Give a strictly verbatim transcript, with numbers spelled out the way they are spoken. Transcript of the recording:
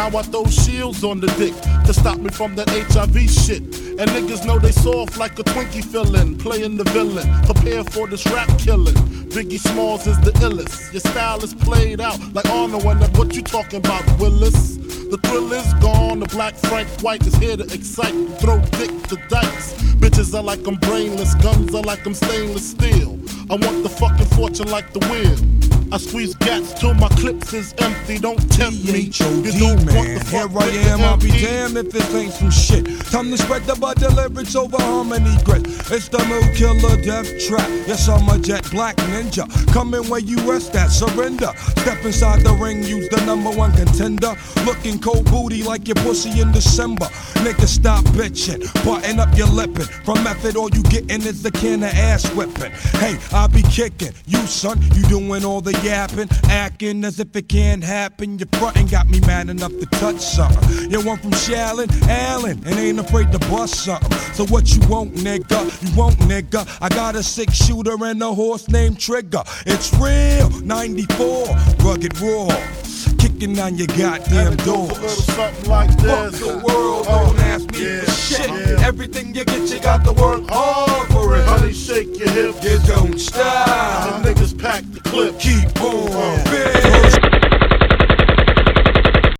I throw shields on the dick to stop me from that H I V shit. And niggas know they soft like a Twinkie fillin', playing the villain. Prepare for this rap killing. Biggie Smalls is the illest. Your style is played out like Arnold. And what you talking about, Willis? The thrill is gone. The black Frank White is here to excite. Throw dick to dice. Bitches are like I'm brainless. Guns are like I'm stainless steel. I want the fucking fortune like the wheel. I squeeze gats till my clips is empty. Don't tempt me. You don't man. Want the fuck Here I am, I'll be damned if this ain't some shit. Time to spread the bud lyrics over harmony grit. It's the mood killer death trap. Yes, I'm a jet black ninja. Coming where you rest at, surrender. Step inside the ring, use the number one contender. Looking cold booty like your pussy in December. Nigga, stop bitching. Button up your lippin'. From method, all you gettin' is the can of ass whipping. Hey, I be kicking. You, son, you doing all the yapping, acting as if it can't happen. Your frontin' got me mad enough to touch something. You want from Shallon, Allen, and ain't afraid to bust something. So what you want, nigga? You want, nigga? I got a six shooter and a horse named Trigger. It's real, ninety-four, rugged raw. Kicking on your goddamn doors. Something like this. Fuck the world, uh, don't ask me yeah, for shit. Yeah. Everything you get, you got to work hard for it. Honey, shake your hips. You don't stop. The niggas pack the clip. Keep on, uh, bitch.